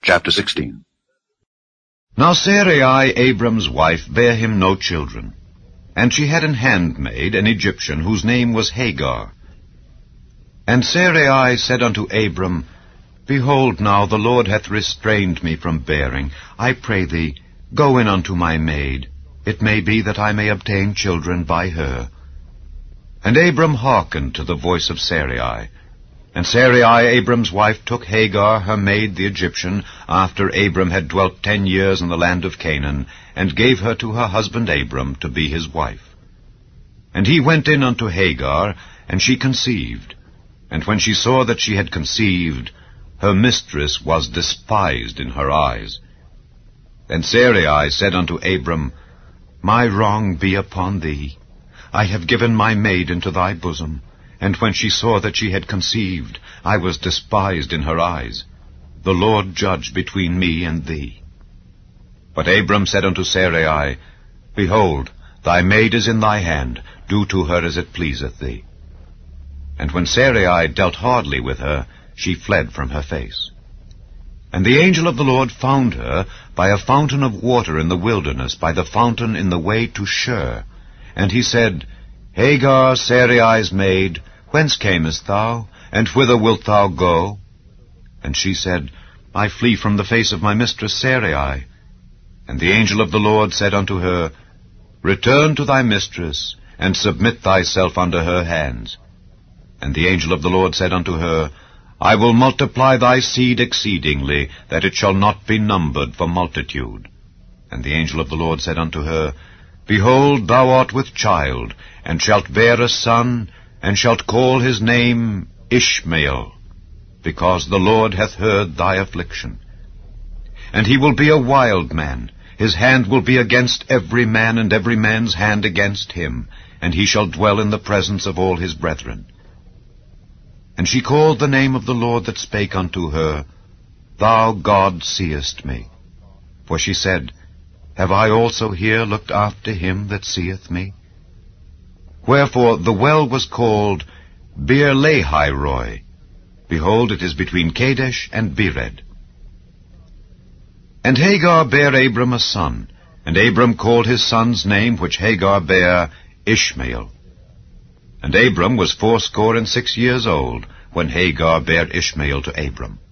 Chapter 16. Now Sarai, Abram's wife, bare him no children. And she had an handmaid, an Egyptian, whose name was Hagar. And Sarai said unto Abram, Behold now, the Lord hath restrained me from bearing. I pray thee, go in unto my maid. It may be that I may obtain children by her. And Abram hearkened to the voice of Sarai. And Sarai, Abram's wife, took Hagar, her maid, the Egyptian, after Abram had dwelt 10 years in the land of Canaan, and gave her to her husband Abram to be his wife. And he went in unto Hagar, and she conceived. And when she saw that she had conceived, her mistress was despised in her eyes. And Sarai said unto Abram, My wrong be upon thee. I have given my maid into thy bosom. And when she saw that she had conceived, I was despised in her eyes. The Lord judge between me and thee. But Abram said unto Sarai, Behold, thy maid is in thy hand. Do to her as it pleaseth thee. And when Sarai dealt hardly with her, she fled from her face. And the angel of the Lord found her by a fountain of water in the wilderness, by the fountain in the way to Shur. And he said, Hagar, Sarai's maid, whence camest thou, and whither wilt thou go? And she said, I flee from the face of my mistress Sarai. And the angel of the Lord said unto her, Return to thy mistress, and submit thyself under her hands. And the angel of the Lord said unto her, I will multiply thy seed exceedingly, that it shall not be numbered for multitude. And the angel of the Lord said unto her, Behold, thou art with child, and shalt bear a son, and shalt call his name Ishmael, because the Lord hath heard thy affliction. And he will be a wild man. His hand will be against every man, and every man's hand against him, and he shall dwell in the presence of all his brethren. And she called the name of the Lord that spake unto her, Thou, God, seest me. For she said, Have I also here looked after him that seeth me? Wherefore the well was called Beer-lahai-roi. Behold, it is between Kadesh and Bered. And Hagar bare Abram a son, and Abram called his son's name, which Hagar bare, Ishmael. And Abram was 86 years old, when Hagar bare Ishmael to Abram.